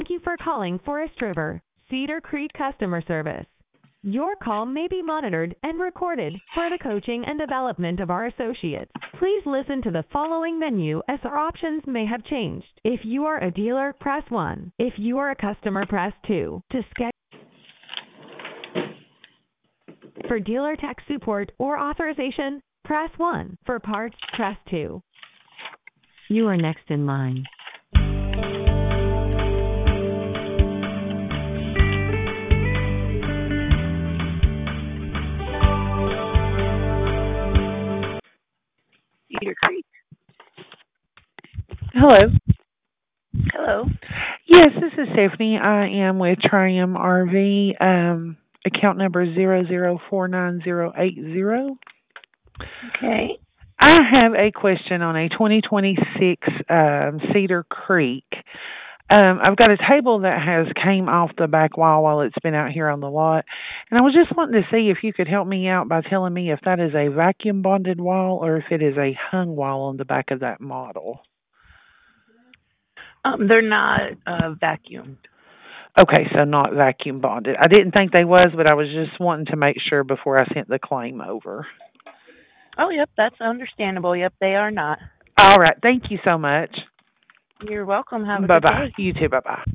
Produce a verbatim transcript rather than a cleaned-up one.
Thank you for calling Forest River Cedar Creek Customer Service. Your call may be monitored and recorded for the coaching and development of our associates. Please listen to the following menu as our options may have changed. If you are a dealer, press one. If you are a customer, press two. To schedule for dealer tech support or authorization, press one. For parts, press two. You are next in line. Cedar Creek. Hello. Hello. Yes, this is Stephanie. I am with Trium R V. Um, account number zero zero four nine zero eight zero. Okay. I have a question on a twenty twenty-six um, Cedar Creek. Um, I've got a table that has came off the back wall while it's been out here on the lot, and I was just wanting to see if you could help me out by telling me if that is a vacuum bonded wall or if it is a hung wall on the back of that model. Um, they're not uh, vacuumed. Okay, so not vacuum bonded. I didn't think they was, but I was just wanting to make sure before I sent the claim over. Oh, yep, that's understandable. Yep, they are not. All right, thank you so much. You're welcome. Have a Bye good bye. day. You too. Bye bye.